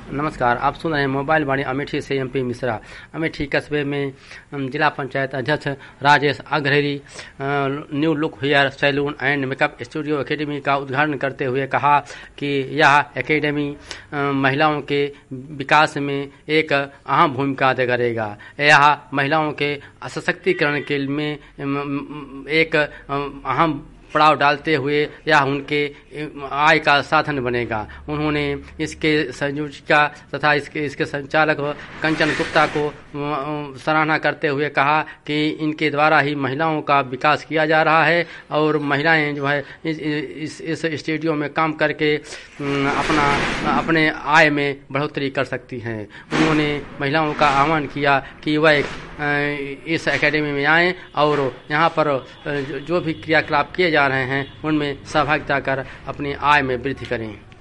नमस्कार, आप सुन रहे हैं मोबाइल वाणी अमेठी से एमपी मिश्रा। अमेठी कस्बे में जिला पंचायत अध्यक्ष Rajesh Agrahari new look hair salon and makeup studio academy का उद्घाटन करते हुए कहा कि यह एकेडमी महिलाओं के विकास में एक अहम भूमिका अदा करेगा। यह महिलाओं के सशक्तिकरण के में एक अहम पड़ाव डालते हुए यह उनके आय का साधन बनेगा। उन्होंने इसके संयोजिका तथा इसके संचालक कंचन गुप्ता को सराहना करते हुए कहा कि इनके द्वारा ही महिलाओं का विकास किया जा रहा है और महिलाएं जो है इस स्टूडियो में काम करके अपने आय में बढ़ोतरी कर सकती हैं। उन्होंने महिलाओं का आह्वान किया कि वह इस एकेडमी में आएं और यहाँ पर जो भी क्रियाकलाप किए जा रहे हैं उनमें सहभागिता कर अपनी आय में वृद्धि करें।